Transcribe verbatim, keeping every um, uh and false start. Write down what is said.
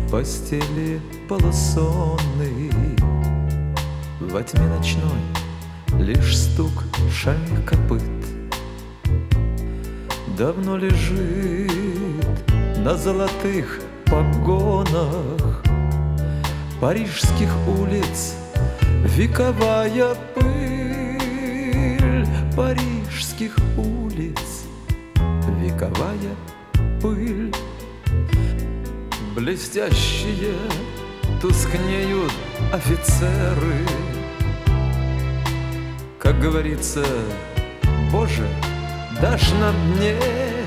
постели полусонный, во тьме ночной лишь стук шальных копыт. Давно лежит на золотых погонах парижских улиц вековая пыль, парижских улиц вековая пыль. Блестящие тускнеют офицеры. Как говорится, Боже, дашь нам дней,